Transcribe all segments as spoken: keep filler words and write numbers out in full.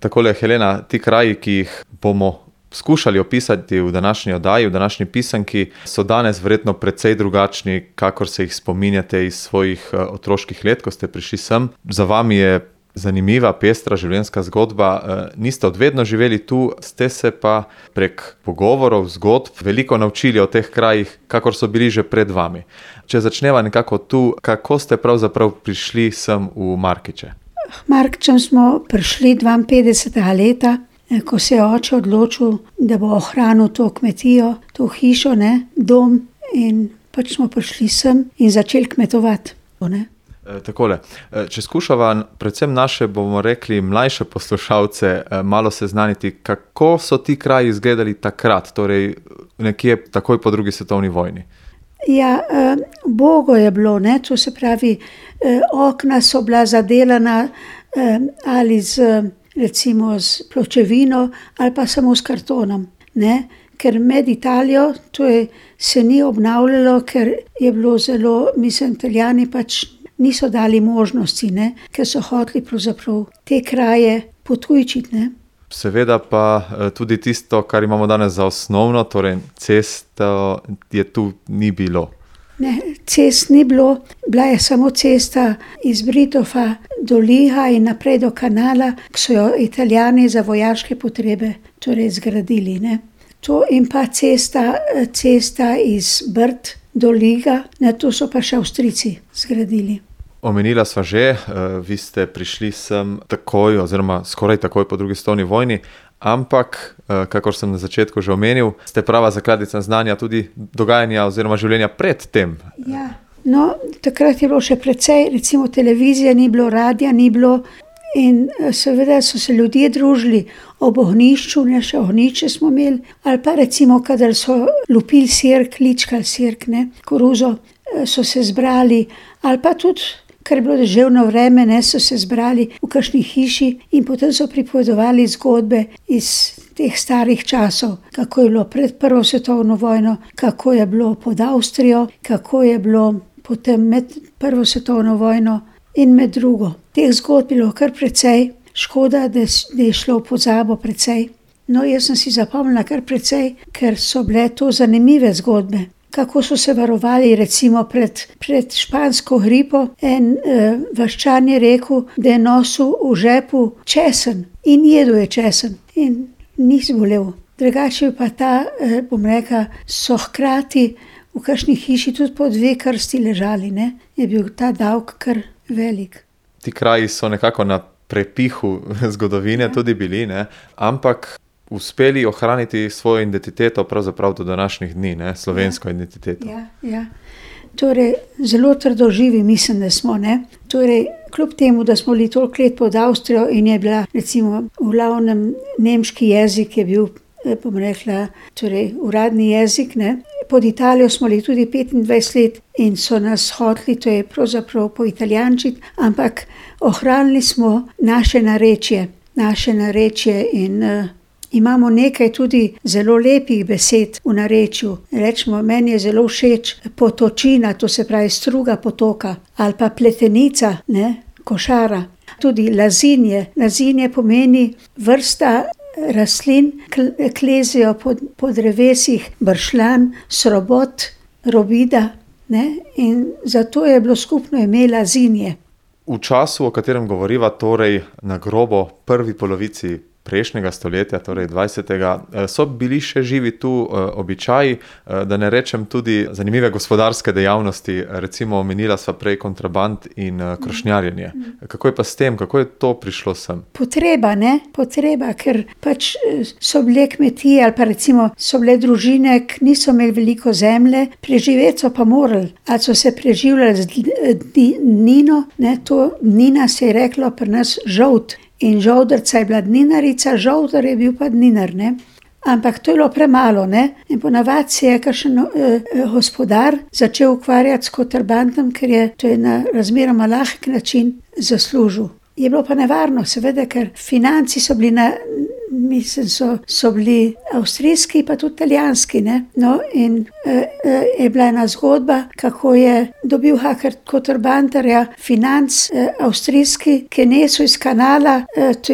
Takole, Helena, ti kraji, ki jih bomo skušali opisati v današnji oddaji, v današnji pisanki, so danes verjetno precej drugačni, kakor se jih spominjate iz svojih otroških let, ko ste prišli sem. Za vami je zanimiva, pestra življenjska zgodba. Niste odvedno živeli tu, ste se pa prek pogovorov, zgodb veliko naučili o teh krajih, kakor so bili že pred vami. Če začneva nekako tu, kako ste pravzaprav prišli sem v Markiče? Markičem smo prišli dvainpetdesetega leta, ko se je oče odločil, da bo ohranil to kmetijo, to hišo, ne, dom, in pač smo prišli sem in začeli kmetovati. Ne. E, takole, če skušava predvsem naše, bomo rekli, mlajše poslušalce malo seznaniti, kako so ti kraji izgledali takrat, torej nekje takoj po drugi svetovni vojni? Ja, eh, bogo je bilo, ne, to se pravi, eh, okna so bila zadelana eh, ali z, recimo z pločevino ali pa samo s kartonom, ne, ker med Italijo to je, se ni obnavljalo, ker je bilo zelo, mislim, Italijani pač niso dali možnosti, ne, ker so hoteli pravzaprav te kraje potujčiti, ne. Seveda pa tudi tisto, kar imamo danes za osnovno, torej cesto je tu ni bilo. Ne, cest ni bilo, bila je samo cesta iz Britofa do Liha in naprej do kanala, ki so jo Italijani za vojaške potrebe torej zgradili, ne. To in pa cesta, cesta iz Brd do Liga, ne, to so pa še Avstrijci zgradili. Omenila sva že, vi ste prišli sem takoj oziroma skoraj takoj po drugi svetovni vojni, ampak, kakor sem na začetku že omenil, ste prava zakladnica znanja tudi dogajanja oziroma življenja pred tem. Ja, no, takrat je bilo še precej, recimo televizije ni bilo, radia ni bilo in seveda so se ljudje družili ob ognjišču, ne, še ognjišče smo imeli, ali pa recimo, kadar so lupili sirk, ličkali sirk, ne, koruzo, so se zbrali, ali pa tudi ker je bilo deževno vreme, ne, so se zbrali v kakšni hiši in potem so pripovedovali zgodbe iz teh starih časov, kako je bilo pred prvo svetovno vojno, kako je bilo pod Avstrijo, kako je bilo potem med prvo svetovno vojno in med drugo. Teh zgodb je bilo kar precej, škoda, da je šlo v pozabo precej. No, jaz sem si zapomnila kar precej, ker so bile to zanimive zgodbe. Kako so se varovali recimo pred, pred špansko gripo. En eh, vaščan je rekel, da je nosil v žepu česen in jedel je česen in ni zbolel. Drugače pa ta, eh, bom rekla, so hkrati v kakšni hiši tudi po dve krsti ležali, ne. Je bil ta davek kar velik. Ti kraji so nekako na prepihu zgodovine ja. tudi bili, ne, ampak uspeli ohraniti svojo identiteto pravzaprav do današnjih dni, ne, slovensko ja. identiteto. Ja, ja. Torej, zelo trdoživi mislim, da smo, ne. Torej, kljub temu, da smo bili toliko let pod Avstrijo in je bila, recimo, v glavnem nemški jezik je bil, bom rekla, torej, uradni jezik, ne. Pod Italijo smo bili tudi petindvajset let in so nas hoteli, to je pravzaprav po italijančiti, ampak ohranili smo naše narečje, naše narečje in uh, imamo nekaj tudi zelo lepih besed v narečju. Rečemo, meni je zelo všeč potočina, to se pravi struga potoka, ali pa pletenica, ne, košara. Tudi lazinje. Lazinje pomeni vrsta rastlin, klezijo po, po drevesih, bršljan, srobot, robida, ne, in zato je bilo skupno ime lazinje. V času, o katerem govoriva, torej na grobo prvi polovici prejšnjega stoletja, torej dvajsetega, so bili še živi tu običaji, da ne rečem tudi zanimive gospodarske dejavnosti, recimo omenila sva prej kontraband in krošnjarjenje. Kako je pa s tem, kako je to prišlo sem? Potreba, ne, potreba, ker pač so bile kmetije ali pa recimo so bile družine, ki niso imeli veliko zemlje, preživeti so pa morali, ali so se preživljali z dnino, ne, to dnina se je reklo pri nas žolt. In žoldrca je bila dninarica, žoldar je bil pa dninar, ne. Ampak to je bilo premalo, ne. In ponavadi se je kakšen eh, gospodar začel ukvarjati s kontrabantom, ker je to je na razmeroma lahek način zaslužil. Je bilo pa nevarno, seveda, ker financi so bili na, mislim, so, so bili avstrijski, pa tudi italijanski, ne. No, in eh, eh, je bila ena zgodba, kako je dobil haker kontrabandarja financ eh, avstrijski, ki je nesel iz kanala, eh, to je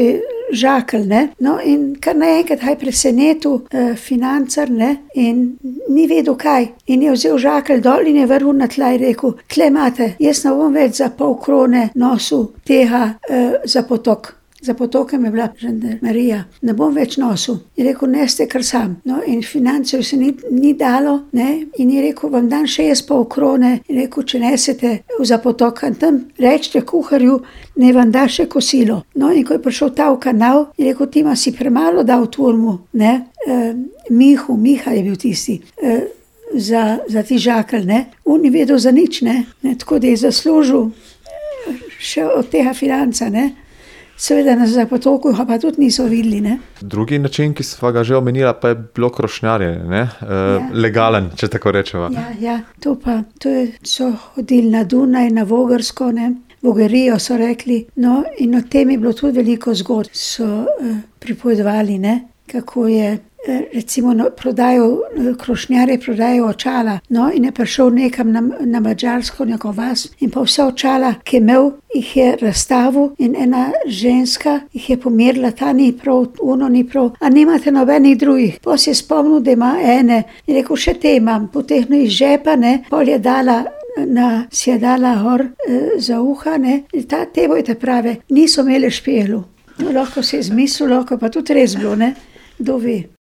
žakelj, ne. No, in kar naenkrat je presenetil uh, financar, ne, in ni vedel kaj. In je vzel žakelj dol in je vrgel na tla in rekel: "Tle imate, jaz ne bom več za pol krone nosil tega uh, za potok." Za potokem je bila žandarmerija. "Ne bom več nosil." Je rekel: "Neste kar sam." No, in financerju se ni, ni dalo, ne, in je rekel: "Vam dam še jaz pol krone." Je rekel: "Če nesete za potok, in tam rečete kuharju, ne vam da še kosilo." No, in ko je prišel ta v kanal, je rekel: "Ti ma si premalo dal turmu, ne, e, Mihu, Miha je bil tisti, e, za, za ti žakelj, ne." On ni vedel za nič, ne, ne, tako da je zaslužil še od tega financa, ne. Seveda na Zapotoku pa tudi niso videli, ne. Drugi način, ki sva ga že omenila, pa je bilo krošnjarjenje, ne? E, ja. Legalen, če tako rečeva. Ja, ja, to pa, to je, so hodili na Dunaj, na Vogrsko, ne, Vogerijo so rekli, no, in o tem je bilo tudi veliko zgodb, so uh, pripovedovali, ne, kako je, uh, recimo, no, prodajo, krošnjare prodajo očala, no, in je prišel nekam na, na Madžarsko, neko vas, in pa vse očala, ki je imel, jih je razstavil, in ena ženska jih je pomerila: "Ta ni prav, ono ni prav, a nimate nobenih drugih?" Pa se je spomnil, da ima ene, in rekel: "Še te imam." Potehnil iz žepa, ne, pol je dala na, si je dala gor e, za uha, ne, in ta, te bojte prave, niso imeli špijelu. No, lahko se je zmislil, lahko pa tudi res bilo, ne, kdo ve.